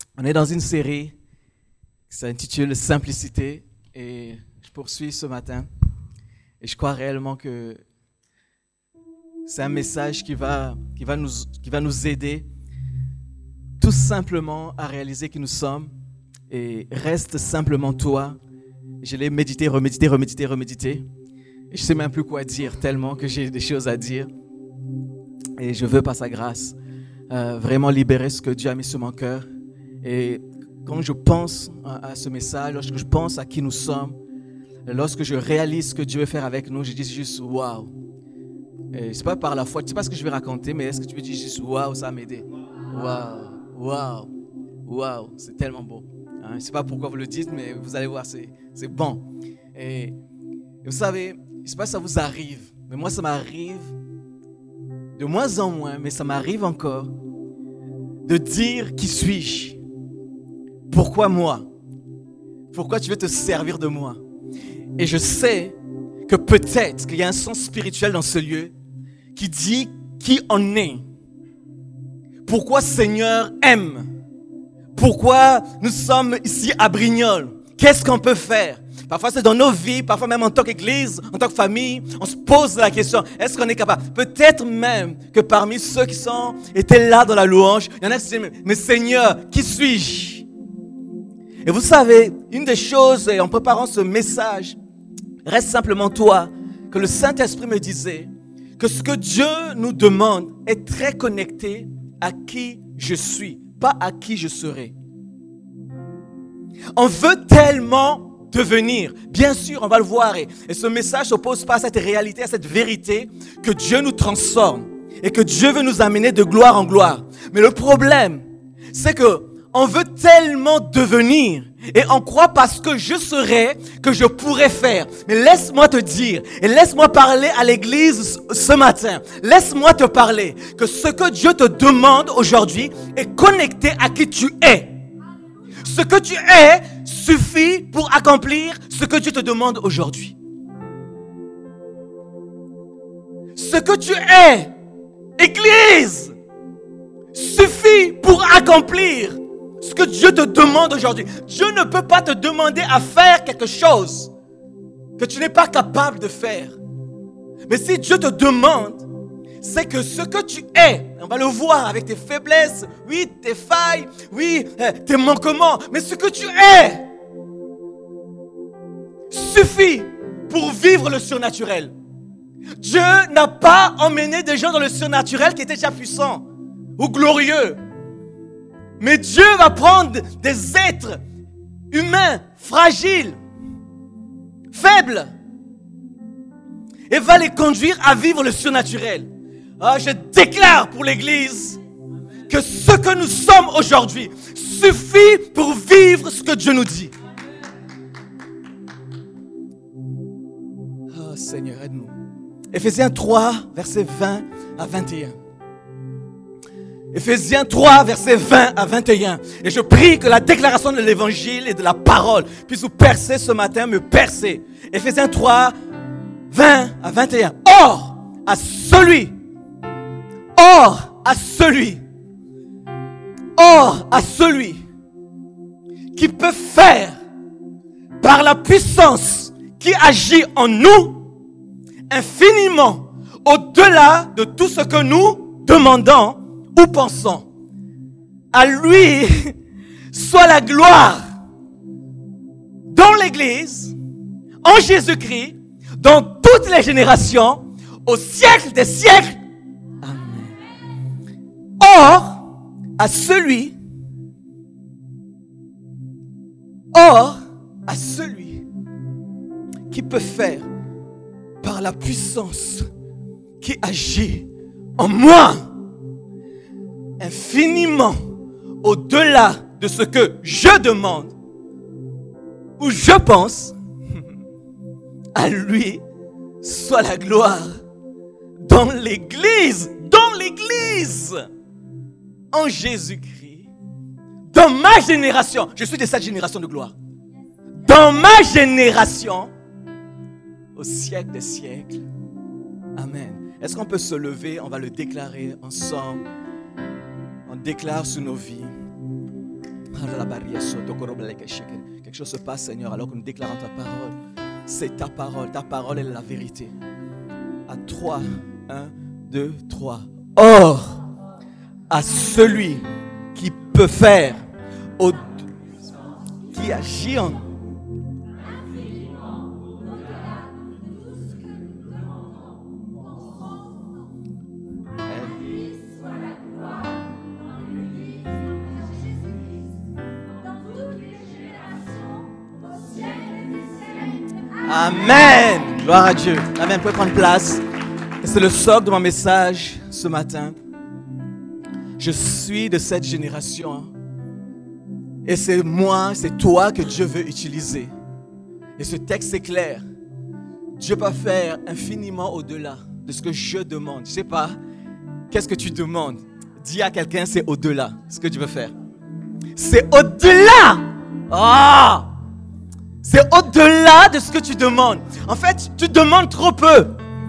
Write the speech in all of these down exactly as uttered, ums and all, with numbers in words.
On est dans une série qui s'intitule Simplicité et je poursuis ce matin. Et je crois réellement que c'est un message qui va, qui va, nous, qui va nous aider tout simplement à réaliser qui nous sommes. Et reste simplement toi. Je l'ai médité, remédité, remédité, remédité. Et je ne sais même plus quoi dire tellement que j'ai des choses à dire. Et je veux par sa grâce euh, vraiment libérer ce que Dieu a mis sur mon cœur. Et quand je pense à, à ce message, lorsque je pense à qui nous sommes, lorsque je réalise ce que Dieu veut faire avec nous, je dis juste « waouh ». Et c'est pas par la foi, tu sais pas ce que je vais raconter, mais est-ce que tu veux dire juste « waouh », ça va m'aider. Waouh, waouh, waouh, c'est tellement beau. Hein? Je ne sais pas pourquoi vous le dites, mais vous allez voir, c'est, c'est bon. Et, et vous savez, je ne sais pas si ça vous arrive, mais moi ça m'arrive de moins en moins, mais ça m'arrive encore de dire « qui suis-je » ? Pourquoi moi ? Pourquoi tu veux te servir de moi ? Et je sais que peut-être qu'il y a un sens spirituel dans ce lieu qui dit qui on est. Pourquoi Seigneur aime ? Pourquoi nous sommes ici à Brignoles ? Qu'est-ce qu'on peut faire ? Parfois c'est dans nos vies, parfois même en tant qu'église, en tant que famille, on se pose la question, est-ce qu'on est capable ? Peut-être même que parmi ceux qui sont, étaient là dans la louange, il y en a qui se disent, mais Seigneur, qui suis-je ? Et vous savez, une des choses, et en préparant ce message, reste simplement toi, que le Saint-Esprit me disait que ce que Dieu nous demande est très connecté à qui je suis, pas à qui je serai. On veut tellement devenir, bien sûr, on va le voir, et, et ce message s'oppose pas à cette réalité, à cette vérité, que Dieu nous transforme et que Dieu veut nous amener de gloire en gloire. Mais le problème, c'est que on veut tellement devenir et on croit parce que je serai que je pourrais faire. Mais laisse-moi te dire et laisse-moi parler à l'église ce matin. Laisse-moi te parler que ce que Dieu te demande aujourd'hui est connecté à qui tu es. Ce que tu es suffit pour accomplir ce que Dieu te demande aujourd'hui. Ce que tu es, église, suffit pour accomplir ce que Dieu te demande aujourd'hui. Dieu ne peut pas te demander à faire quelque chose que tu n'es pas capable de faire. Mais si Dieu te demande, c'est que ce que tu es, on va le voir avec tes faiblesses, oui, tes failles, oui, tes manquements, mais ce que tu es suffit pour vivre le surnaturel. Dieu n'a pas emmené des gens dans le surnaturel qui étaient déjà puissants ou glorieux. Mais Dieu va prendre des êtres humains, fragiles, faibles, et va les conduire à vivre le surnaturel. Ah, je déclare pour l'Église que ce que nous sommes aujourd'hui suffit pour vivre ce que Dieu nous dit. Oh Seigneur, aide-nous. Éphésiens trois, versets vingt à vingt et un. Éphésiens trois, versets vingt à vingt et un. Et je prie que la déclaration de l'évangile et de la parole puisse vous percer ce matin, me percer. Éphésiens trois, vingt à vingt et un. Or, à celui, or, à celui, or, à celui qui peut faire par la puissance qui agit en nous infiniment au-delà de tout ce que nous demandons ou pensons. À lui soit la gloire dans l'Église, en Jésus-Christ, dans toutes les générations, au siècle des siècles. Amen. Or, à celui, or, à celui qui peut faire par la puissance qui agit en moi infiniment au-delà de ce que je demande ou je pense, à lui soit la gloire dans l'Église, dans l'Église, en Jésus-Christ, dans ma génération. Je suis de cette génération de gloire. Dans ma génération, au siècle des siècles. Amen. Est-ce qu'on peut se lever? On va le déclarer ensemble. On déclare sur nos vies. Quelque chose se passe, Seigneur, alors que nous déclarons ta parole. C'est ta parole. Ta parole est la vérité. À trois. Un, deux, trois. Or, à celui qui peut faire, au, qui agit en Amen. Gloire à Dieu. Amen. Vous pouvez prendre place. Et c'est le socle de mon message ce matin. Je suis de cette génération. Et c'est moi, c'est toi que Dieu veut utiliser. Et ce texte est clair. Dieu peut faire infiniment au-delà de ce que je demande. Je ne sais pas, qu'est-ce que tu demandes? Dis à quelqu'un, c'est au-delà ce que tu veux faire. C'est au-delà. Ah! C'est au-delà de ce que tu demandes. En fait, tu demandes trop peu.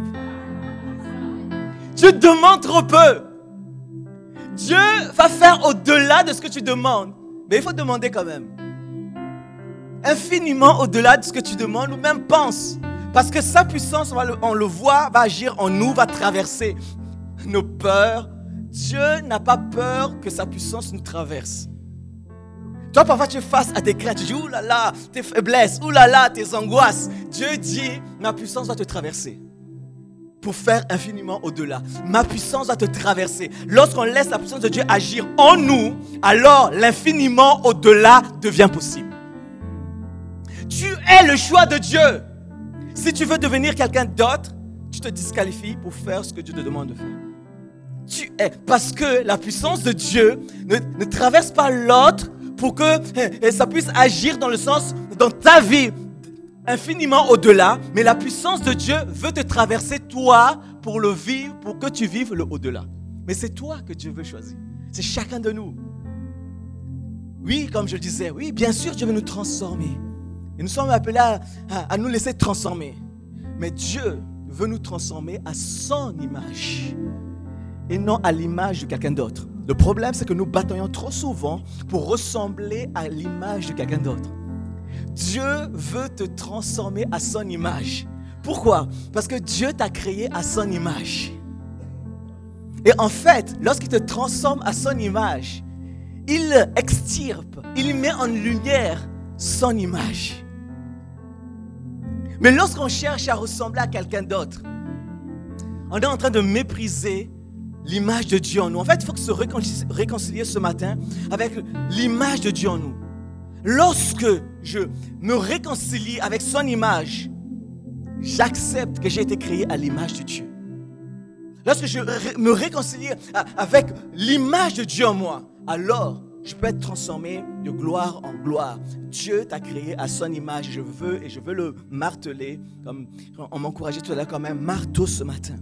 Tu demandes trop peu. Dieu va faire au-delà de ce que tu demandes. Mais il faut demander quand même. Infiniment au-delà de ce que tu demandes ou même penses. Parce que sa puissance, on, va le, on le voit, va agir en nous, va traverser nos peurs. Dieu n'a pas peur que sa puissance nous traverse. Toi, parfois, tu es face à tes craintes. Tu dis, ouh là là, tes faiblesses, ouh là là, tes angoisses. Dieu dit, ma puissance va te traverser pour faire infiniment au-delà. Ma puissance va te traverser. Lorsqu'on laisse la puissance de Dieu agir en nous, alors l'infiniment au-delà devient possible. Tu es le choix de Dieu. Si tu veux devenir quelqu'un d'autre, tu te disqualifies pour faire ce que Dieu te demande de faire. Tu es, parce que la puissance de Dieu ne, ne traverse pas l'autre pour que eh, ça puisse agir dans le sens, dans ta vie, infiniment au-delà. Mais la puissance de Dieu veut te traverser, toi, pour le vivre, pour que tu vives le au-delà. Mais c'est toi que Dieu veut choisir. C'est chacun de nous. Oui, comme je le disais, oui, bien sûr, Dieu veut nous transformer. Et nous sommes appelés à, à, à nous laisser transformer. Mais Dieu veut nous transformer à son image et non à l'image de quelqu'un d'autre. Le problème, c'est que nous bataillons trop souvent pour ressembler à l'image de quelqu'un d'autre. Dieu veut te transformer à son image. Pourquoi? Parce que Dieu t'a créé à son image. Et en fait, lorsqu'il te transforme à son image, il extirpe, il met en lumière son image. Mais lorsqu'on cherche à ressembler à quelqu'un d'autre, on est en train de mépriser l'image de Dieu en nous. En fait, il faut se réconcilier ce matin avec l'image de Dieu en nous. Lorsque je me réconcilie avec son image, j'accepte que j'ai été créé à l'image de Dieu. Lorsque je me réconcilie avec l'image de Dieu en moi, alors je peux être transformé de gloire en gloire. Dieu t'a créé à son image. Je veux, et je veux le marteler, comme on m'encourageait tout à l'heure comme un marteau ce matin.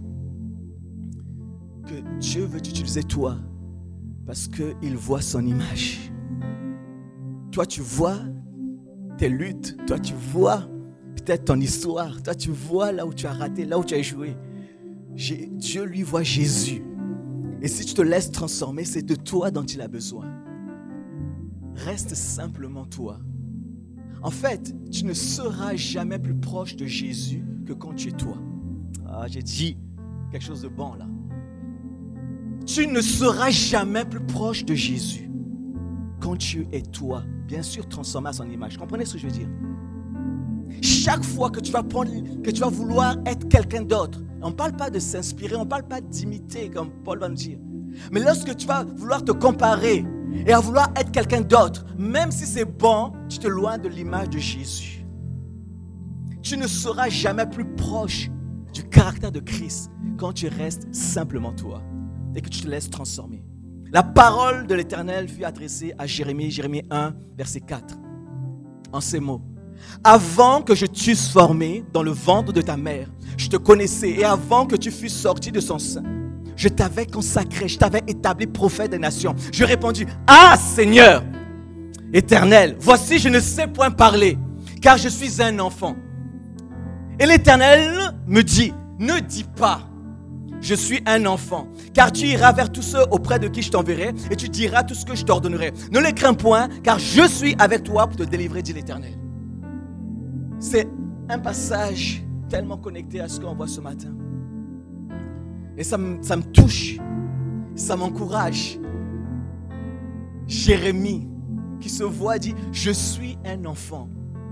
Que Dieu veut t'utiliser toi parce qu'il voit son image. Toi, tu vois tes luttes. Toi, tu vois peut-être ton histoire. Toi, tu vois là où tu as raté, là où tu as échoué. Dieu, lui, voit Jésus. Et si tu te laisses transformer, c'est de toi dont il a besoin. Reste simplement toi. En fait, tu ne seras jamais plus proche de Jésus que quand tu es toi. Ah, j'ai dit quelque chose de bon là. Tu ne seras jamais plus proche de Jésus quand tu es toi. Bien sûr, transformé à son image. Comprenez ce que je veux dire? Chaque fois que tu vas prendre, que tu vas vouloir être quelqu'un d'autre, on ne parle pas de s'inspirer, on ne parle pas d'imiter, comme Paul va nous dire. Mais lorsque tu vas vouloir te comparer et à vouloir être quelqu'un d'autre, même si c'est bon, tu te loignes de l'image de Jésus. Tu ne seras jamais plus proche du caractère de Christ quand tu restes simplement toi et que tu te laisses transformer. La parole de l'Éternel fut adressée à Jérémie, Jérémie un, verset quatre, en ces mots. Avant que je t'eusse formé dans le ventre de ta mère, je te connaissais, et avant que tu fusses sorti de son sein, je t'avais consacré, je t'avais établi prophète des nations. Je répondis, ah Seigneur, Éternel, voici je ne sais point parler, car je suis un enfant. Et l'Éternel me dit, ne dis pas, je suis un enfant. Car tu iras vers tous ceux auprès de qui je t'enverrai et tu diras tout ce que je t'ordonnerai. Ne les crains point, car je suis avec toi pour te délivrer, dit l'Éternel. C'est un passage tellement connecté à ce qu'on voit ce matin. Et ça me, ça me touche, ça m'encourage. Jérémie, qui se voit, dit, je suis un enfant.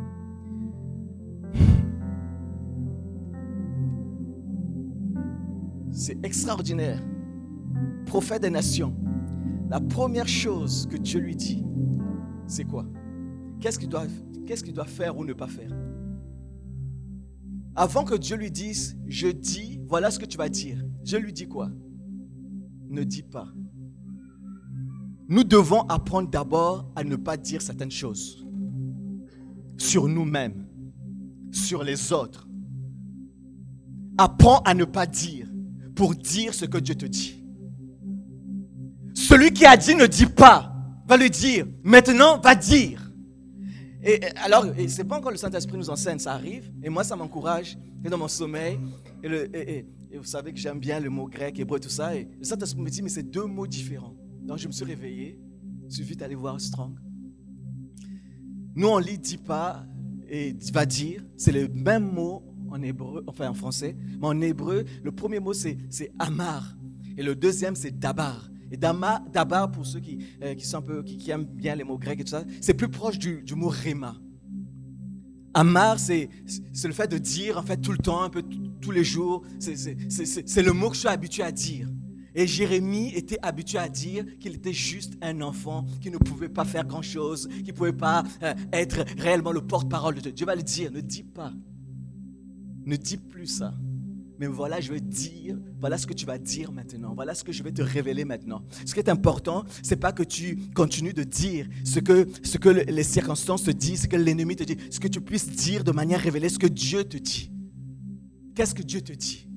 C'est extraordinaire. Prophète des nations, la première chose que Dieu lui dit, c'est quoi? Qu'est-ce qu'il doit, qu'est-ce qu'il doit faire ou ne pas faire? Avant que Dieu lui dise, je dis, voilà ce que tu vas dire. Dieu lui dit quoi? Ne dis pas. Nous devons apprendre d'abord à ne pas dire certaines choses sur nous-mêmes, sur les autres. Apprends à ne pas dire pour dire ce que Dieu te dit. Celui qui a dit ne dit pas, va lui dire, maintenant va dire. Et alors, et c'est pas encore le Saint-Esprit nous enseigne, ça arrive, et moi ça m'encourage, et dans mon sommeil, et, le, et, et, et vous savez que j'aime bien le mot grec, hébreu, tout ça, et le Saint-Esprit me dit, mais c'est deux mots différents. Donc je me suis réveillé, je suis vite allé voir Strong. Nous on lit dit pas et va dire, c'est le même mot en hébreu, enfin en français, mais en hébreu, le premier mot c'est, c'est amar, et le deuxième c'est dabar. Et Dama, dabar, pour ceux qui, euh, qui, sont un peu, qui, qui aiment bien les mots grecs et tout ça, c'est plus proche du, du mot réma. Amar, c'est, c'est le fait de dire en fait tout le temps, un peu t- tous les jours, c'est, c'est, c'est, c'est, c'est le mot que je suis habitué à dire. Et Jérémie était habitué à dire qu'il était juste un enfant, qui ne pouvait pas faire grand-chose, qui ne pouvait pas euh, être réellement le porte-parole de Dieu. Dieu va le dire, ne dis pas, ne dis plus ça. Mais voilà, je vais dire, voilà ce que tu vas dire maintenant. Voilà ce que je vais te révéler maintenant. Ce qui est important, ce n'est pas que tu continues de dire ce que, ce que les circonstances te disent, ce que l'ennemi te dit. Ce que tu puisses dire de manière révélée, ce que Dieu te dit. Qu'est-ce que Dieu te dit?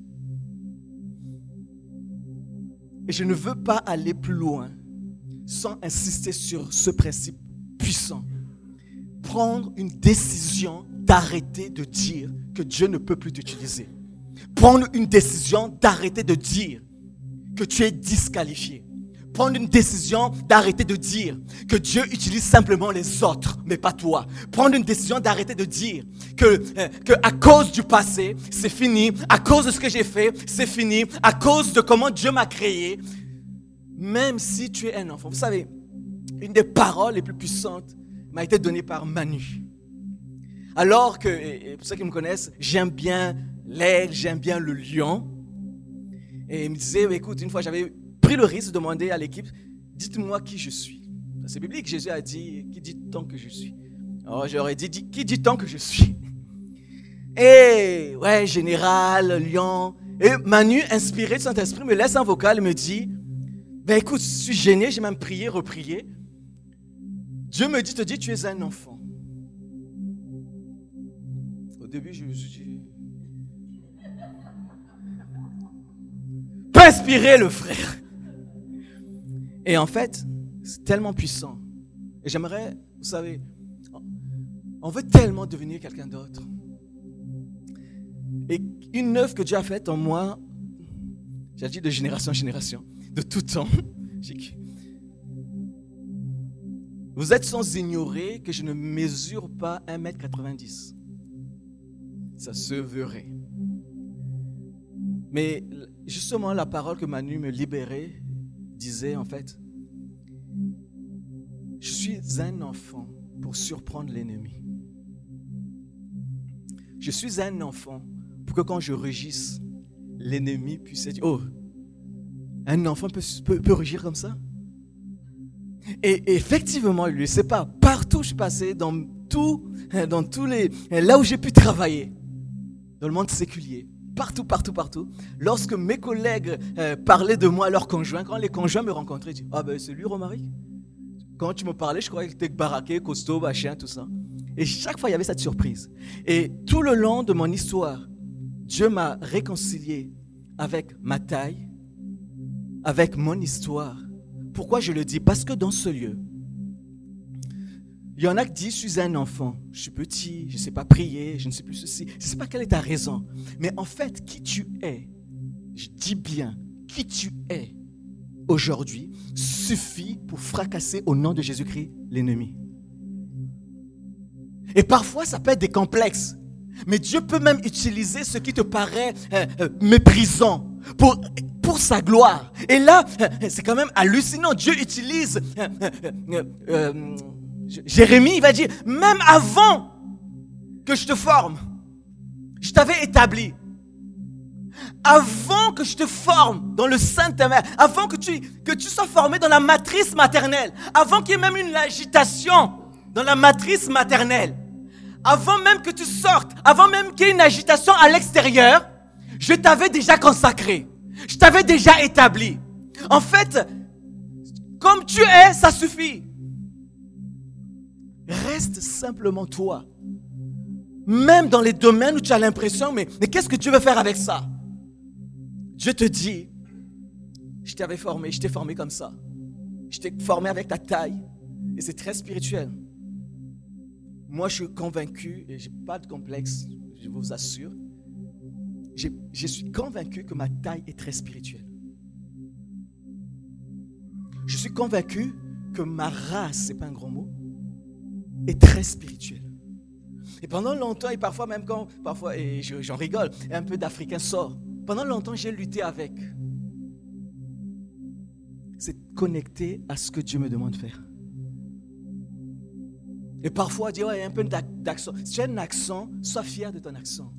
Et je ne veux pas aller plus loin sans insister sur ce principe puissant. Prendre une décision d'arrêter de dire que Dieu ne peut plus t'utiliser. Prendre une décision d'arrêter de dire que tu es disqualifié. Prendre une décision d'arrêter de dire que Dieu utilise simplement les autres, mais pas toi. Prendre une décision d'arrêter de dire que, euh, que à cause du passé, c'est fini. À cause de ce que j'ai fait, c'est fini. À cause de comment Dieu m'a créé. Même si tu es un enfant. Vous savez, une des paroles les plus puissantes m'a été donnée par Manu. Alors que, et pour ceux qui me connaissent, j'aime bien l'aigle, j'aime bien le lion. Et il me disait, écoute, une fois j'avais pris le risque de demander à l'équipe, dites-moi qui je suis. C'est biblique, Jésus a dit, qui dit tant que je suis? Alors j'aurais dit, dit, qui dit tant que je suis? Et ouais, général, lion. Et Manu, inspiré de Saint-Esprit, me laisse un vocal et me dit, ben écoute, je suis gêné, j'ai même prié, reprié. Dieu me dit, te dit, tu es un enfant. Au début, je me suis dit, pas inspiré le frère. Et en fait, c'est tellement puissant. Et j'aimerais, vous savez, on veut tellement devenir quelqu'un d'autre. Et une œuvre que Dieu a faite en moi, j'ai dit de génération en génération, de tout temps. Vous êtes sans ignorer que je ne mesure pas un mètre quatre-vingt-dix. Ça se verrait. Mais justement, la parole que Manu me libérait disait en fait, je suis un enfant pour surprendre l'ennemi. Je suis un enfant pour que quand je rugisse, l'ennemi puisse dire, oh, un enfant peut, peut, peut rugir comme ça? Et, et effectivement, il ne le sait pas. Partout où je suis passé, dans tout, dans tous les, là où j'ai pu travailler, dans le monde séculier, partout, partout, partout, lorsque mes collègues euh, parlaient de moi à leurs conjoints, quand les conjoints me rencontraient, ils disaient, ah ben c'est lui Romaric. Quand tu me parlais, je croyais que tu étais baraqué, costaud, machin, tout ça. Et chaque fois, il y avait cette surprise. Et tout le long de mon histoire, Dieu m'a réconcilié avec ma taille, avec mon histoire. Pourquoi je le dis? Parce que dans ce lieu, il y en a qui disent, je suis un enfant, je suis petit, je ne sais pas prier, je ne sais plus ceci. Je ne sais pas quelle est ta raison. Mais en fait, qui tu es je dis bien, qui tu es aujourd'hui suffit pour fracasser au nom de Jésus-Christ l'ennemi. Et parfois, ça peut être des complexes. Mais Dieu peut même utiliser ce qui te paraît euh, euh, méprisant pour, pour sa gloire. Et là, euh, c'est quand même hallucinant. Dieu utilise euh, euh, euh, Jérémie, il va dire, même avant que je te forme, je t'avais établi. Avant que je te forme dans le sein de ta mère, avant que tu, que tu sois formé dans la matrice maternelle, avant qu'il y ait même une agitation dans la matrice maternelle, avant même que tu sortes, avant même qu'il y ait une agitation à l'extérieur, je t'avais déjà consacré. Je t'avais déjà établi. En fait, comme tu es, ça suffit. Reste simplement toi. Même dans les domaines où tu as l'impression, mais, mais qu'est-ce que Dieu veut faire avec ça? Dieu te dit, je t'avais formé, je t'ai formé comme ça. Je t'ai formé avec ta taille. Et c'est très spirituel. Moi, je suis convaincu, et je n'ai pas de complexe, je vous assure, je, je suis convaincu que ma taille est très spirituelle. Je suis convaincu que ma race, ce n'est pas un grand mot, est très spirituelle. Et pendant longtemps, et parfois même quand, parfois, et je, j'en rigole, et un peu d'Africain sort, pendant longtemps, j'ai lutté avec. C'est connecté à ce que Dieu me demande de faire. Et parfois, dire, ouais, il y a un peu d'accent. Si tu as un accent, sois fier de ton accent.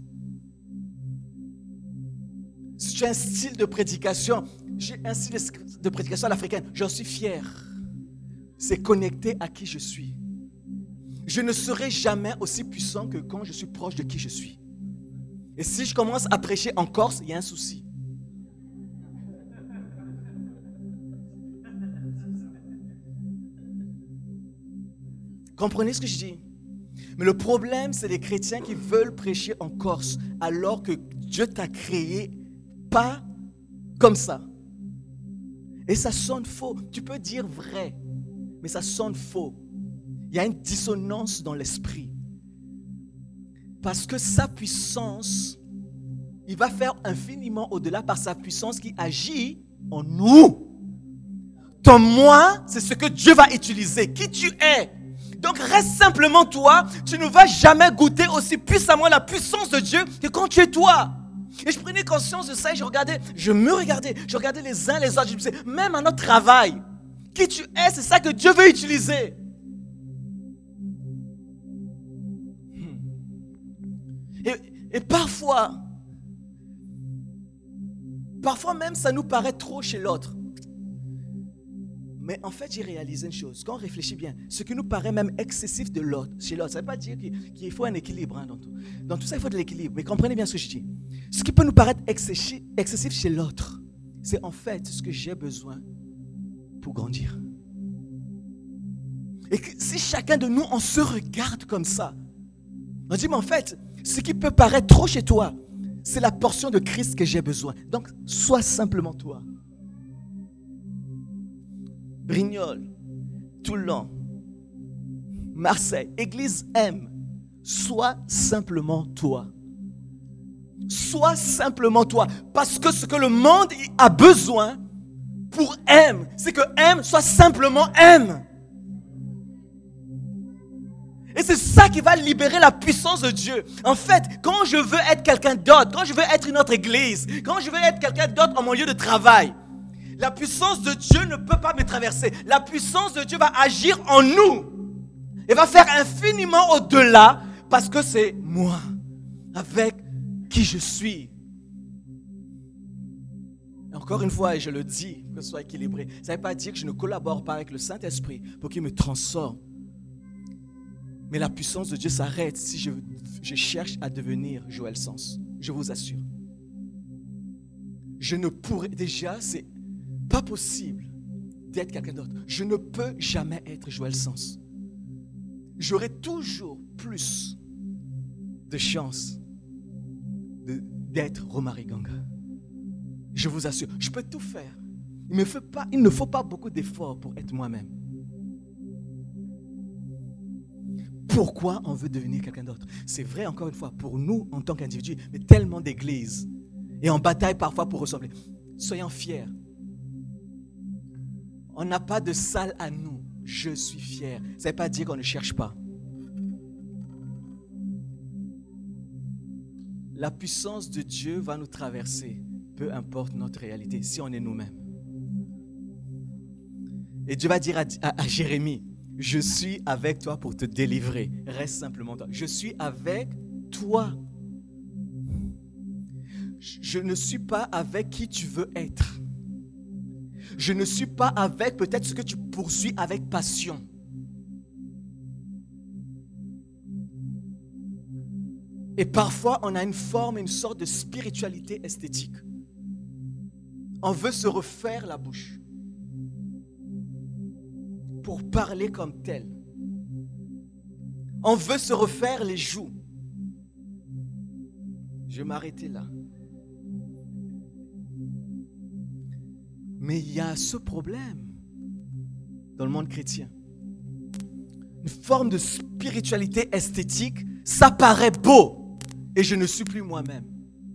Si tu as un style de prédication, j'ai un style de prédication à l'africaine, j'en suis fier. C'est connecté à qui je suis. Je ne serai jamais aussi puissant que quand je suis proche de qui je suis. Et si je commence à prêcher en Corse, il y a un souci. Comprenez ce que je dis? Mais le problème, c'est les chrétiens qui veulent prêcher en Corse alors que Dieu t'a créé pas comme ça. Et ça sonne faux. Tu peux dire vrai, mais ça sonne faux. Il y a une dissonance dans l'esprit. Parce que sa puissance, il va faire infiniment au-delà par sa puissance qui agit en nous. Ton moi, c'est ce que Dieu va utiliser. Qui tu es. Donc reste simplement toi. Tu ne vas jamais goûter aussi puissamment la puissance de Dieu que quand tu es toi. Et je prenais conscience de ça et je regardais, je me regardais, je regardais les uns les autres. Je me disais, même à notre travail, qui tu es, c'est ça que Dieu veut utiliser. Et, et parfois, parfois même ça nous paraît trop chez l'autre. Mais en fait, j'ai réalisé une chose. Quand on réfléchit bien, ce qui nous paraît même excessif de l'autre, chez l'autre, ça ne veut pas dire qu'il, qu'il faut un équilibre. Hein, dans, tout. dans tout ça, il faut de l'équilibre. Mais comprenez bien ce que je dis. Ce qui peut nous paraître excessif, excessif chez l'autre, c'est en fait ce que j'ai besoin pour grandir. Et que si chacun de nous, on se regarde comme ça, on dit, mais en fait, ce qui peut paraître trop chez toi, c'est la portion de Christ que j'ai besoin. Donc, sois simplement toi. Brignoles, Toulon, Marseille, Église M, sois simplement toi. Sois simplement toi. Parce que ce que le monde a besoin pour M, c'est que M soit simplement M. Et c'est ça qui va libérer la puissance de Dieu. En fait, quand je veux être quelqu'un d'autre, quand je veux être une autre église, quand je veux être quelqu'un d'autre en mon lieu de travail, la puissance de Dieu ne peut pas me traverser. La puissance de Dieu va agir en nous. Et va faire infiniment au-delà parce que c'est moi, avec qui je suis. Et encore une fois, et je le dis, que ce soit équilibré, ça ne veut pas dire que je ne collabore pas avec le Saint-Esprit pour qu'il me transforme. Mais la puissance de Dieu s'arrête si je, je cherche à devenir Joël Sens. Je vous assure. Je ne pourrais, déjà, c'est pas possible d'être quelqu'un d'autre. Je ne peux jamais être Joël Sens. J'aurai toujours plus de chances de, d'être Romary Ganga. Je vous assure, je peux tout faire. Il me faut pas, il ne faut pas beaucoup d'efforts pour être moi-même. Pourquoi on veut devenir quelqu'un d'autre? C'est vrai, encore une fois, pour nous en tant qu'individus, mais tellement d'églises. et en bataille parfois pour ressembler. Soyons fiers. On n'a pas de salle à nous. Je suis fier. Ça ne veut pas dire qu'on ne cherche pas. La puissance de Dieu va nous traverser, peu importe notre réalité, si on est nous-mêmes. Et Dieu va dire à, à, à Jérémie, je suis avec toi pour te délivrer. Reste simplement toi. Je suis avec toi. Je ne suis pas avec qui tu veux être. Je ne suis pas avec peut-être ce que tu poursuis avec passion. Et parfois, on a une forme, une sorte de spiritualité esthétique. On veut se refaire la bouche pour parler comme tel. On veut se refaire les joues. Je vais m'arrêter là. Mais il y a ce problème dans le monde chrétien. Une forme de spiritualité esthétique, ça paraît beau et je ne suis plus moi-même.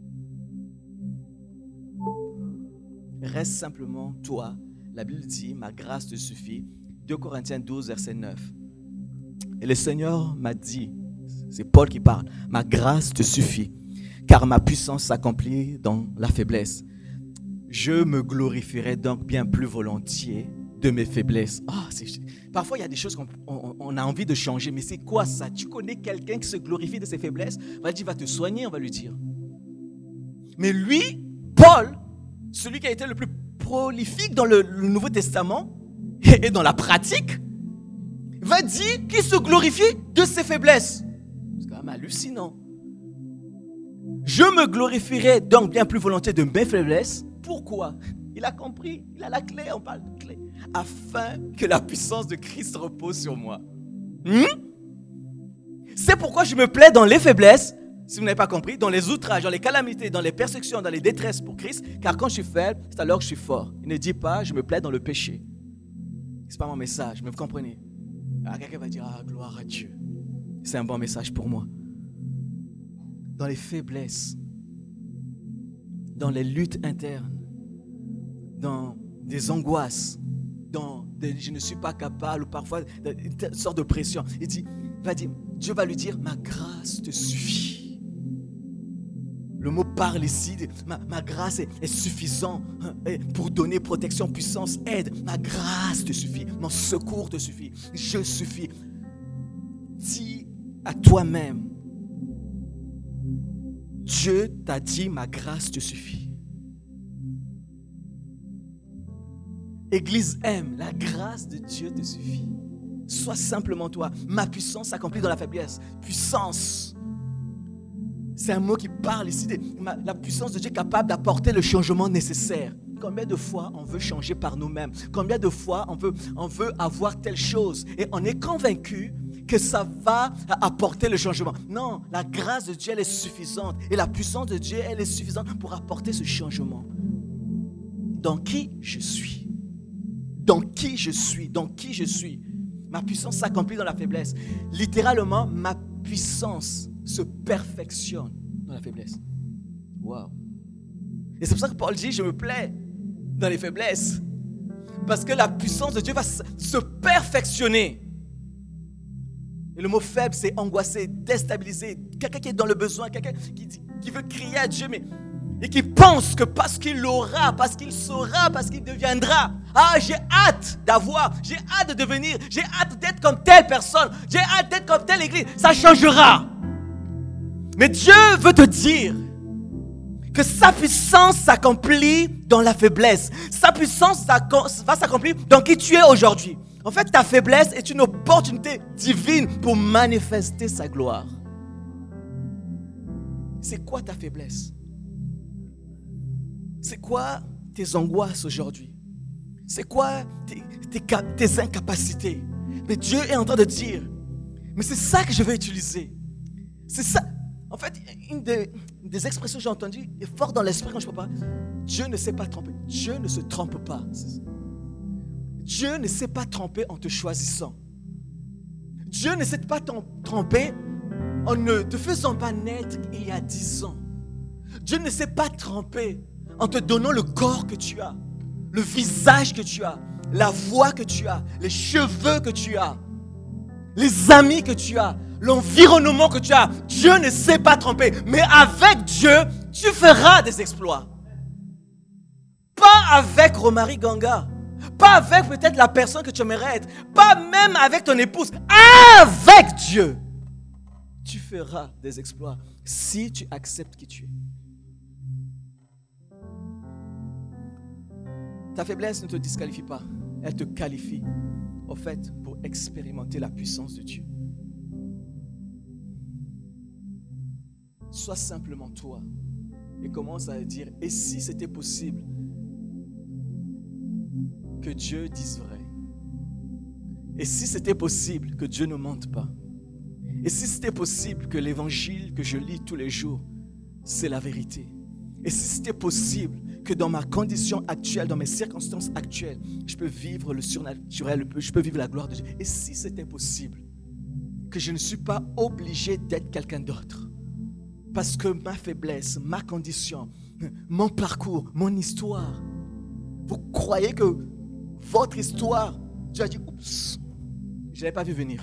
Reste simplement toi. La Bible dit, ma grâce te suffit. deux Corinthiens douze, verset neuf. Et le Seigneur m'a dit, c'est Paul qui parle, ma grâce te suffit, car ma puissance s'accomplit dans la faiblesse. Je me glorifierai donc bien plus volontiers de mes faiblesses. Oh, c'est... Parfois, il y a des choses qu'on on, on a envie de changer, mais c'est quoi ça? Tu connais quelqu'un qui se glorifie de ses faiblesses? On va dire, va te soigner, on va lui dire. Mais lui, Paul, celui qui a été le plus prolifique dans le, le Nouveau Testament et, et dans la pratique, va dire qu'il se glorifie de ses faiblesses. C'est quand même hallucinant. Je me glorifierai donc bien plus volontiers de mes faiblesses. Pourquoi? Il a compris, il a la clé, on parle de clé. Afin que la puissance de Christ repose sur moi. Hmm? C'est pourquoi je me plais dans les faiblesses, si vous n'avez pas compris, dans les outrages, dans les calamités, dans les persécutions, dans les détresses pour Christ, car quand je suis faible, c'est alors que je suis fort. Il ne dit pas, je me plais dans le péché. Ce n'est pas mon message, mais vous comprenez. Ah, quelqu'un va dire, ah, gloire à Dieu. C'est un bon message pour moi. Dans les faiblesses, dans les luttes internes, dans des angoisses, dans des je ne suis pas capable, ou parfois une sorte de pression. Il dit, va dire, Dieu va lui dire, ma grâce te suffit. Le mot parle ici, ma, ma grâce est, est suffisante pour donner protection, puissance, aide. Ma grâce te suffit, mon secours te suffit, je suffis. Dis à toi-même, Dieu t'a dit, ma grâce te suffit. Église aime, la grâce de Dieu te suffit. Sois simplement toi. Ma puissance s'accomplit dans la faiblesse. Puissance. C'est un mot qui parle ici de la puissance de Dieu capable d'apporter le changement nécessaire. Combien de fois on veut changer par nous-mêmes? Combien de fois on veut, on veut avoir telle chose et on est convaincu que ça va apporter le changement. Non, la grâce de Dieu elle est suffisante et la puissance de Dieu elle est suffisante pour apporter ce changement. Dans qui je suis? Dans qui je suis? Dans qui je suis? Ma puissance s'accomplit dans la faiblesse. Littéralement, ma puissance se perfectionne dans la faiblesse. Wow. Et c'est pour ça que Paul dit, je me plais dans les faiblesses. Parce que la puissance de Dieu va se perfectionner. Et le mot faible, c'est angoissé, déstabilisé. Quelqu'un qui est dans le besoin, quelqu'un qui, dit, qui veut crier à Dieu, mais, et qui pense que parce qu'il l'aura, parce qu'il saura, parce qu'il deviendra, ah, j'ai hâte d'avoir, j'ai hâte de devenir, j'ai hâte d'être comme telle personne, j'ai hâte d'être comme telle église, ça changera. Mais Dieu veut te dire que sa puissance s'accomplit dans la faiblesse. Sa puissance va s'accomplir dans qui tu es aujourd'hui. En fait, ta faiblesse est une opportunité divine pour manifester sa gloire. C'est quoi ta faiblesse? C'est quoi tes angoisses aujourd'hui? C'est quoi tes, tes, tes incapacités? Mais Dieu est en train de dire, mais c'est ça que je vais utiliser. C'est ça. En fait, une des, une des expressions que j'ai entendues est forte dans l'esprit quand je ne peux pas. Dieu ne sait pas tromper. Dieu ne se trompe pas. Dieu ne s'est pas trompé en te choisissant. Dieu ne s'est pas trompé en ne te faisant pas naître il y a dix ans. Dieu ne s'est pas trompé en te donnant le corps que tu as, le visage que tu as, la voix que tu as, les cheveux que tu as, les amis que tu as, l'environnement que tu as. Dieu ne s'est pas trompé. Mais avec Dieu, tu feras des exploits. Pas avec Romary Ganga. Pas avec peut-être la personne que tu aimerais être. Pas même avec ton épouse. Avec Dieu, tu feras des exploits si tu acceptes qui tu es. Ta faiblesse ne te disqualifie pas. Elle te qualifie, au fait, pour expérimenter la puissance de Dieu. Sois simplement toi et commence à dire, et si c'était possible que Dieu dise vrai? Et si c'était possible que Dieu ne mente pas? Et si c'était possible que l'évangile que je lis tous les jours, c'est la vérité? Et si c'était possible que dans ma condition actuelle, dans mes circonstances actuelles, je peux vivre le surnaturel, je peux vivre la gloire de Dieu? Et si c'était possible que je ne suis pas obligé d'être quelqu'un d'autre? Parce que ma faiblesse, ma condition, mon parcours, mon histoire, vous croyez que votre histoire, Dieu a dit, oups, je ne l'avais pas vu venir.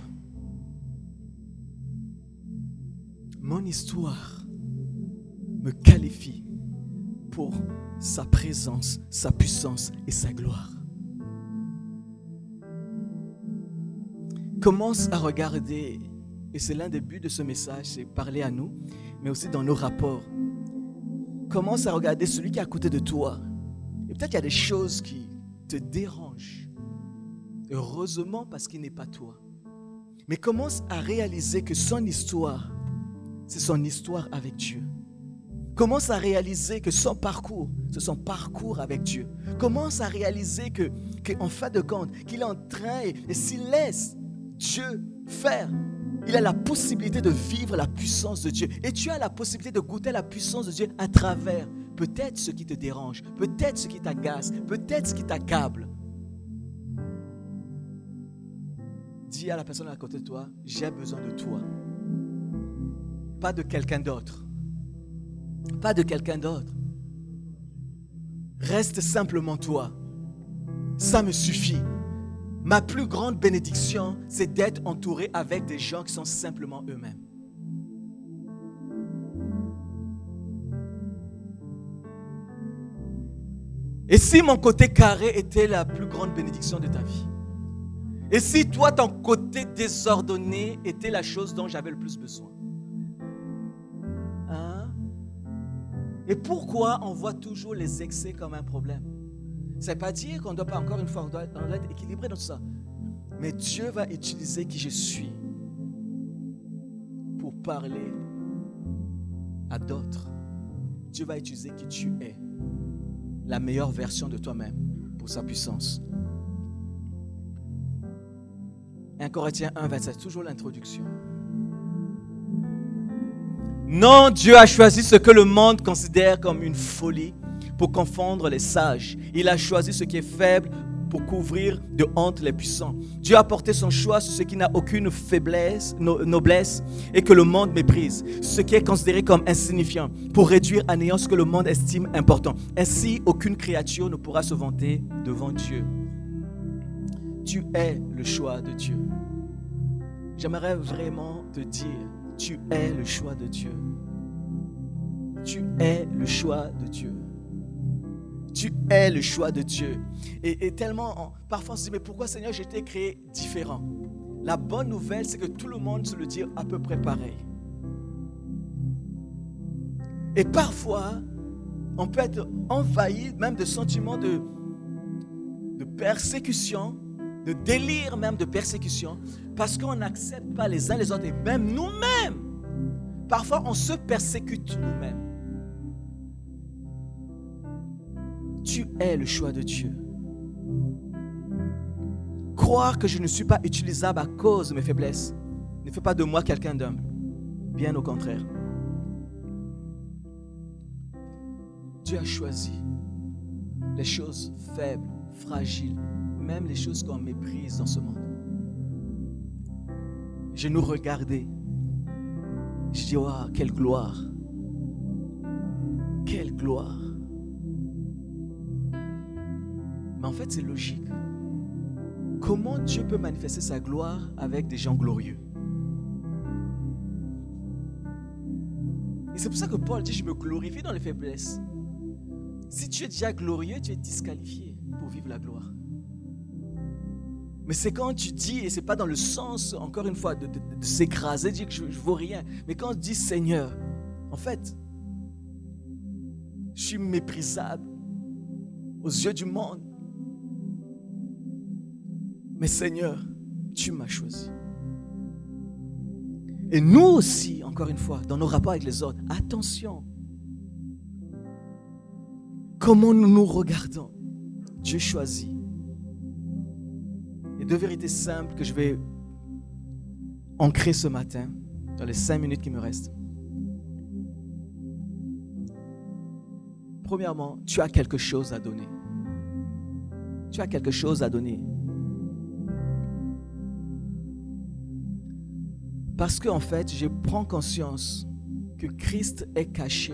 Mon histoire me qualifie pour sa présence, sa puissance et sa gloire. Commence à regarder, et c'est l'un des buts de ce message, c'est parler à nous, mais aussi dans nos rapports. Commence à regarder celui qui est à côté de toi. Et peut-être qu'il y a des choses qui te dérangent. Heureusement parce qu'il n'est pas toi. Mais commence à réaliser que son histoire, c'est son histoire avec Dieu. Commence à réaliser que son parcours, c'est son parcours avec Dieu. Commence à réaliser que, qu'en fin de compte, qu'il est en train, et, et s'il laisse Dieu faire, il a la possibilité de vivre la puissance de Dieu. Et tu as la possibilité de goûter la puissance de Dieu à travers peut-être ce qui te dérange, peut-être ce qui t'agace, peut-être ce qui t'accable. Dis à la personne à côté de toi, j'ai besoin de toi. Pas de quelqu'un d'autre. Pas de quelqu'un d'autre. Reste simplement toi. Ça me suffit. Ma plus grande bénédiction, c'est d'être entouré avec des gens qui sont simplement eux-mêmes. Et si mon côté carré était la plus grande bénédiction de ta vie? Et si toi, ton côté désordonné était la chose dont j'avais le plus besoin? Hein? Et pourquoi on voit toujours les excès comme un problème? Ça ne veut pas dire qu'on ne doit pas, encore une fois, on doit, on doit être équilibré dans tout ça. Mais Dieu va utiliser qui je suis pour parler à d'autres. Dieu va utiliser qui tu es, la meilleure version de toi-même pour sa puissance. un Corinthiens un, vingt-sept, toujours l'introduction. Non, Dieu a choisi ce que le monde considère comme une folie pour confondre les sages. Il a choisi ce qui est faible pour couvrir de honte les puissants. Dieu a porté son choix sur ce qui n'a aucune faiblesse, no, noblesse et que le monde méprise. Ce qui est considéré comme insignifiant pour réduire à néant ce que le monde estime important. Ainsi, aucune créature ne pourra se vanter devant Dieu. Tu es le choix de Dieu. J'aimerais vraiment te dire, tu es le choix de Dieu. Tu es le choix de Dieu. Tu es le choix de Dieu. Et, et tellement, on, parfois on se dit, mais pourquoi Seigneur, j'ai été créé différent? La bonne nouvelle, c'est que tout le monde se le dit à peu près pareil. Et parfois, on peut être envahi même de sentiments de, de persécution, de délire même de persécution, parce qu'on n'accepte pas les uns les autres, et même nous-mêmes. Parfois, on se persécute nous-mêmes. Tu es le choix de Dieu. Croire que je ne suis pas utilisable à cause de mes faiblesses ne fait pas de moi quelqu'un d'humble. Bien au contraire. Dieu a choisi les choses faibles, fragiles, même les choses qu'on méprise dans ce monde. Je nous regardais. Je dis, waouh, quelle gloire. gloire. Mais en fait, c'est logique. Comment Dieu peut manifester sa gloire avec des gens glorieux? Et c'est pour ça que Paul dit, je me glorifie dans les faiblesses. Si tu es déjà glorieux, tu es disqualifié pour vivre la gloire. Mais c'est quand tu dis, et ce n'est pas dans le sens, encore une fois, de, de, de s'écraser, de dire que je ne vaux rien. Mais quand on dit Seigneur, en fait, je suis méprisable aux yeux du monde. Mais Seigneur, tu m'as choisi. Et nous aussi, encore une fois, dans nos rapports avec les autres, attention. Comment nous nous regardons? Dieu choisit. Et deux vérités simples que je vais ancrer ce matin, dans les cinq minutes qui me restent. Premièrement, tu as quelque chose à donner. Tu as quelque chose à donner. Parce qu'en fait, je prends conscience que Christ est caché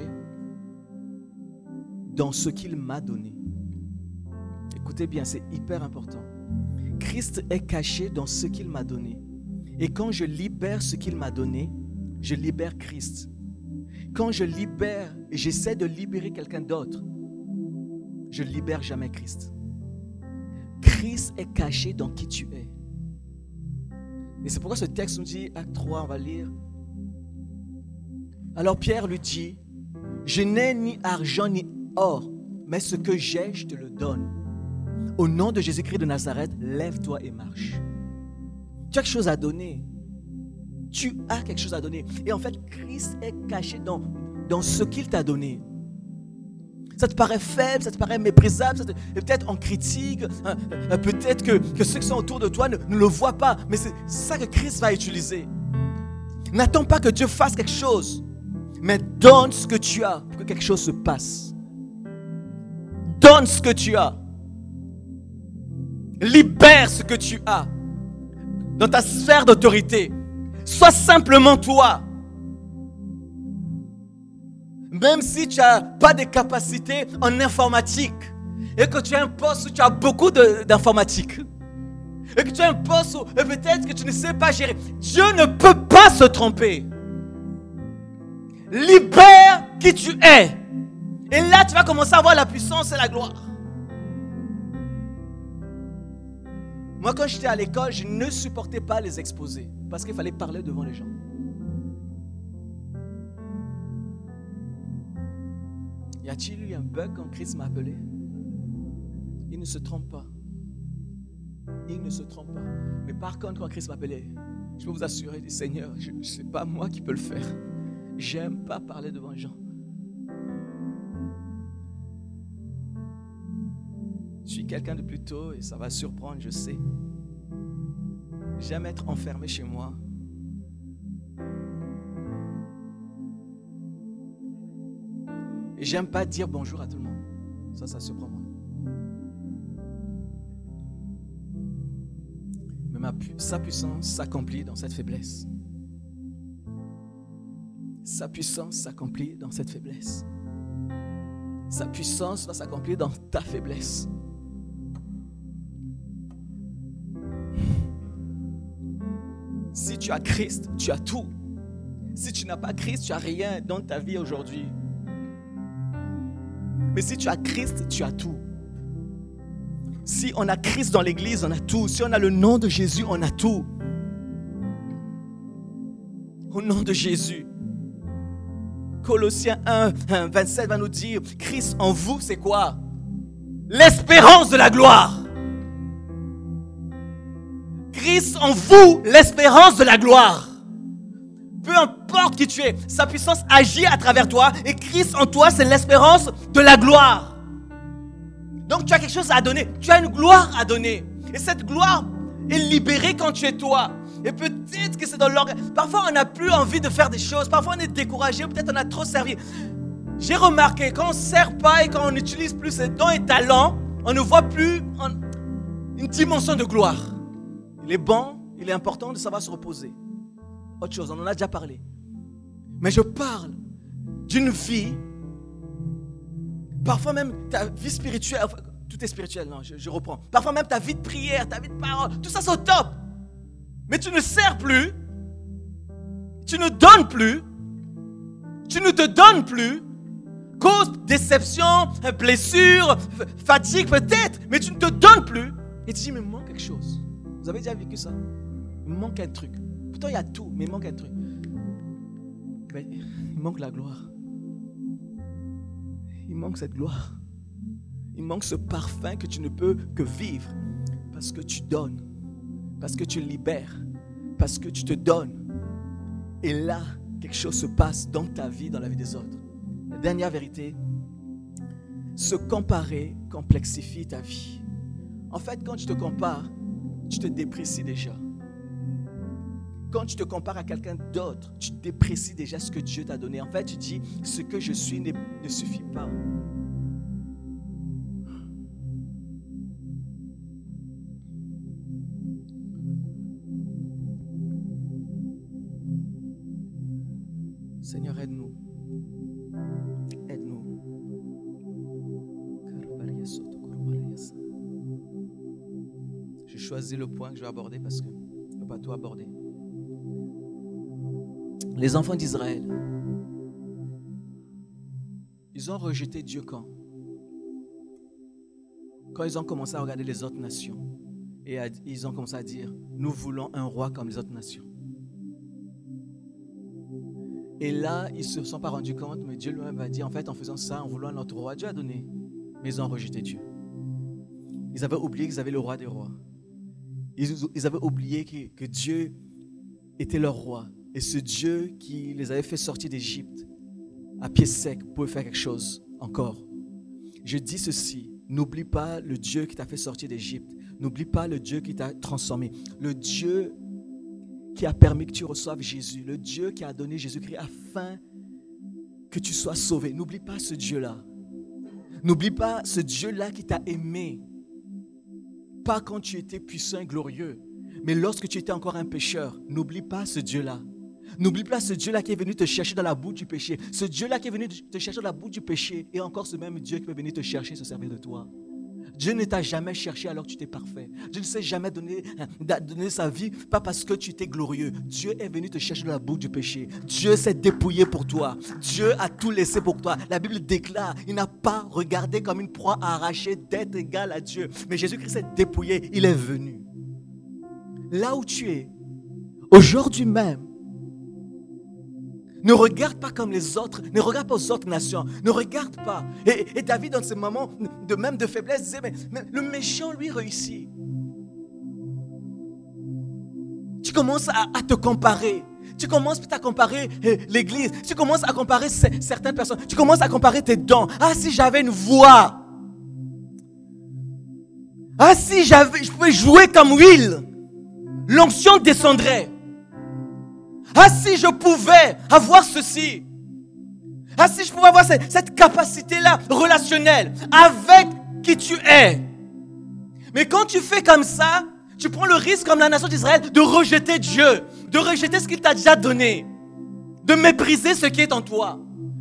dans ce qu'il m'a donné. Écoutez bien, c'est hyper important. Christ est caché dans ce qu'il m'a donné. Et quand je libère ce qu'il m'a donné, je libère Christ. Quand je libère et j'essaie de libérer quelqu'un d'autre, je ne libère jamais Christ. Christ est caché dans qui tu es. Et c'est pourquoi ce texte nous dit, acte trois, on va lire. Alors Pierre lui dit, je n'ai ni argent ni or, mais ce que j'ai, je te le donne. Au nom de Jésus-Christ de Nazareth, lève-toi et marche. Tu as quelque chose à donner. Tu as quelque chose à donner. Et en fait, Christ est caché dans, dans ce qu'il t'a donné. Ça te paraît faible, ça te paraît méprisable, ça te, peut-être en critique, hein, peut-être que, que ceux qui sont autour de toi ne, ne le voient pas, mais c'est ça que Christ va utiliser. N'attends pas que Dieu fasse quelque chose, mais donne ce que tu as pour que quelque chose se passe. Donne ce que tu as. Libère ce que tu as dans ta sphère d'autorité. Sois simplement toi. Même si tu n'as pas de capacités en informatique et que tu as un poste où tu as beaucoup de, d'informatique et que tu as un poste où peut-être que tu ne sais pas gérer, Dieu ne peut pas se tromper. Libère qui tu es. Et là, tu vas commencer à voir la puissance et la gloire. Moi, quand j'étais à l'école, je ne supportais pas les exposés parce qu'il fallait parler devant les gens. Y a-t-il eu un bug quand Christ m'a appelé? Il ne se trompe pas. Il ne se trompe pas. Mais par contre, quand Christ m'a appelé, je peux vous assurer, il dit, Seigneur, je ne sais pas moi qui peux le faire. J'aime pas parler devant les gens. Je suis quelqu'un de plutôt, et ça va surprendre, je sais. J'aime être enfermé chez moi. Et j'aime pas dire bonjour à tout le monde. Ça, ça surprend moi. Mais ma, sa puissance s'accomplit dans cette faiblesse. Sa puissance s'accomplit dans cette faiblesse. Sa puissance va s'accomplir dans ta faiblesse. Si tu as Christ, tu as tout. Si tu n'as pas Christ, tu n'as rien dans ta vie aujourd'hui. Mais si tu as Christ, tu as tout. Si on a Christ dans l'église, on a tout. Si on a le nom de Jésus, on a tout. Au nom de Jésus. Colossiens un, vingt-sept va nous dire, Christ en vous, c'est quoi? L'espérance de la gloire. Christ en vous, l'espérance de la gloire. Peu importe qui tu es, sa puissance agit à travers toi et Christ en toi, c'est l'espérance de la gloire. Donc tu as quelque chose à donner, tu as une gloire à donner. Et cette gloire est libérée quand tu es toi. Et peut-être que c'est dans l'orgueil. Parfois on n'a plus envie de faire des choses, parfois on est découragé, peut-être on a trop servi. J'ai remarqué, quand on ne sert pas et quand on n'utilise plus ses dons et talents, on ne voit plus une dimension de gloire. Il est bon, il est important de savoir se reposer. Autre chose, on en a déjà parlé. Mais je parle d'une vie Parfois même ta vie spirituelle, enfin, tout est spirituel, non, je, je reprends. Parfois même ta vie de prière, ta vie de parole, tout ça c'est au top. Mais tu ne sers plus, tu ne donnes plus, tu ne te donnes plus. Cause, déception, blessure, fatigue peut-être, mais tu ne te donnes plus. Et tu dis, mais il me manque quelque chose. Vous avez déjà vécu ça? Il me manque un truc. Pourtant, il y a tout, mais il manque un truc. Mais il manque la gloire. Il manque cette gloire. Il manque ce parfum que tu ne peux que vivre parce que tu donnes, parce que tu libères, parce que tu te donnes. Et là, quelque chose se passe dans ta vie, dans la vie des autres. La dernière vérité, se comparer complexifie ta vie. En fait, quand tu te compares, tu te déprécies déjà. Quand tu te compares à quelqu'un d'autre, tu déprécies déjà ce que Dieu t'a donné. En fait, tu dis, ce que je suis ne, ne suffit pas. Seigneur, aide-nous. Aide-nous. Je choisis le point que je vais aborder parce que je ne peux pas tout aborder. Les enfants d'Israël, ils ont rejeté Dieu quand? Quand ils ont commencé à regarder les autres nations et à, ils ont commencé à dire, nous voulons un roi comme les autres nations. Et là, ils ne se sont pas rendus compte, mais Dieu lui-même va dire, en fait, en faisant ça, en voulant notre roi, Dieu a donné. Mais ils ont rejeté Dieu. Ils avaient oublié qu'ils avaient le roi des rois. Ils, ils avaient oublié que, que Dieu était leur roi. Et ce Dieu qui les avait fait sortir d'Égypte, à pied sec, pouvait faire quelque chose encore. Je dis ceci, n'oublie pas le Dieu qui t'a fait sortir d'Égypte. N'oublie pas le Dieu qui t'a transformé. Le Dieu qui a permis que tu reçoives Jésus, le Dieu qui a donné Jésus-Christ afin que tu sois sauvé. N'oublie pas ce Dieu-là. N'oublie pas ce Dieu-là qui t'a aimé. Pas quand tu étais puissant et glorieux, mais lorsque tu étais encore un pécheur. N'oublie pas ce Dieu-là. N'oublie pas ce Dieu-là qui est venu te chercher dans la boue du péché. Ce Dieu-là qui est venu te chercher dans la boue du péché et encore ce même Dieu qui peut venir te chercher et se servir de toi. Dieu ne t'a jamais cherché alors que tu étais parfait. Dieu ne s'est jamais donné, donné sa vie, pas parce que tu étais glorieux. Dieu est venu te chercher dans la boue du péché. Dieu s'est dépouillé pour toi. Dieu a tout laissé pour toi. La Bible déclare, il n'a pas regardé comme une proie arrachée d'être égal à Dieu. Mais Jésus-Christ s'est dépouillé, il est venu. Là où tu es, aujourd'hui même, ne regarde pas comme les autres, ne regarde pas aux autres nations, ne regarde pas. Et, et David, dans ces moments de même de faiblesse, disait, mais, mais le méchant, lui, réussit. Tu commences à, à te comparer. Tu commences à comparer eh, l'église. Tu commences à comparer c- certaines personnes. Tu commences à comparer tes dons. Ah, si j'avais une voix. Ah, si j'avais, je pouvais jouer comme Will. L'onction descendrait. Ah, si je pouvais avoir ceci. Ah, si je pouvais avoir cette, cette capacité-là relationnelle avec qui tu es. Mais quand tu fais comme ça, tu prends le risque, comme la nation d'Israël, de rejeter Dieu, de rejeter ce qu'il t'a déjà donné, de mépriser ce qui est en toi.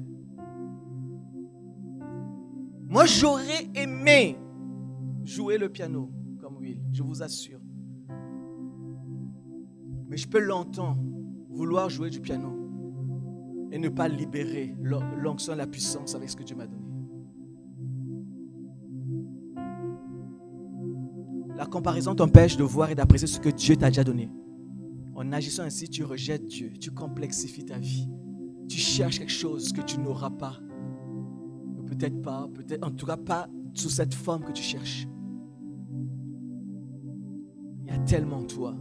Moi, j'aurais aimé jouer le piano comme Will, je vous assure. Mais je peux longtemps vouloir jouer du piano et ne pas libérer l'onction, la puissance avec ce que Dieu m'a donné. La comparaison t'empêche de voir et d'apprécier ce que Dieu t'a déjà donné. En agissant ainsi, tu rejettes Dieu, tu complexifies ta vie. Tu cherches quelque chose que tu n'auras pas. Peut-être pas, peut-être, en tout cas pas sous cette forme que tu cherches. Il y a tellement toi.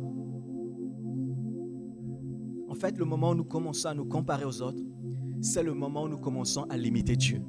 En fait, le moment où nous commençons à nous comparer aux autres, c'est le moment où nous commençons à limiter Dieu.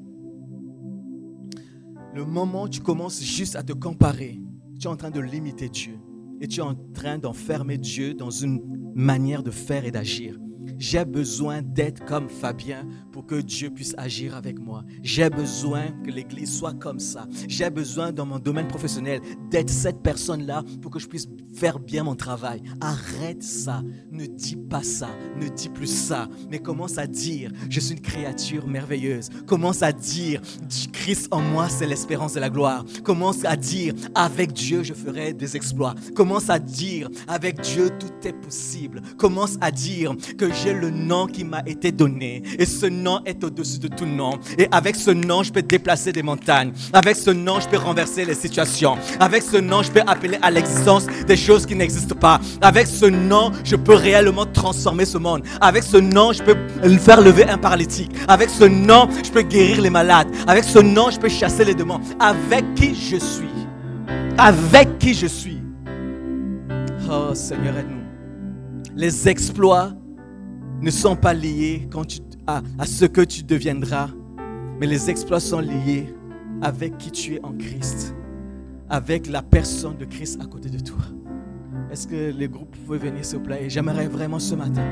Le moment où tu commences juste à te comparer, tu es en train de limiter Dieu. Et tu es en train d'enfermer Dieu dans une manière de faire et d'agir. J'ai besoin d'être comme Fabien pour pour que Dieu puisse agir avec moi. J'ai besoin que l'Église soit comme ça. J'ai besoin dans mon domaine professionnel d'être cette personne-là pour que je puisse faire bien mon travail. Arrête ça. Ne dis pas ça. Ne dis plus ça. Mais commence à dire, je suis une créature merveilleuse. Commence à dire, Christ en moi, c'est l'espérance de la gloire. Commence à dire, avec Dieu, je ferai des exploits. Commence à dire, avec Dieu, tout est possible. Commence à dire que j'ai le nom qui m'a été donné. Et ce nom est au-dessus de tout nom. Et avec ce nom, je peux déplacer des montagnes. Avec ce nom, je peux renverser les situations. Avec ce nom, je peux appeler à l'existence des choses qui n'existent pas. Avec ce nom, je peux réellement transformer ce monde. Avec ce nom, je peux faire lever un paralytique. Avec ce nom, je peux guérir les malades. Avec ce nom, je peux chasser les démons. Avec qui je suis. Avec qui je suis. Oh Seigneur, aide-nous. Les exploits ne sont pas liés quand tu, à, à ce que tu deviendras, mais les exploits sont liés avec qui tu es en Christ, avec la personne de Christ à côté de toi. Est-ce que les groupes pouvaient venir s'il vous plaît? Et j'aimerais vraiment ce matin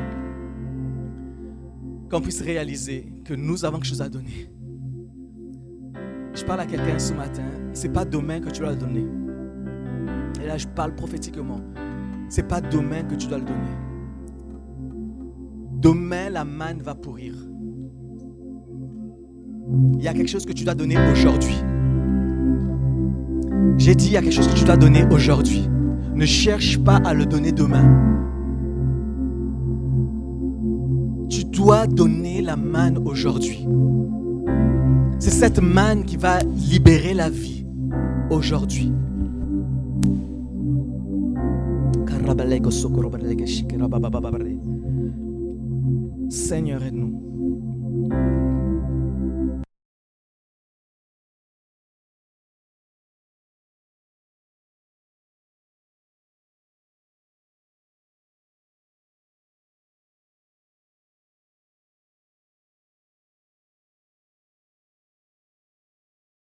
qu'on puisse réaliser que nous avons quelque chose à donner. Je parle à quelqu'un ce matin, ce n'est pas demain que tu dois le donner. Et là, je parle prophétiquement. Ce n'est pas demain que tu dois le donner. Demain, la manne va pourrir. Il y a quelque chose que tu dois donner aujourd'hui. J'ai dit, il y a quelque chose que tu dois donner aujourd'hui. Ne cherche pas à le donner demain. Tu dois donner la manne aujourd'hui. C'est cette manne qui va libérer la vie aujourd'hui. Seigneur, aide-nous.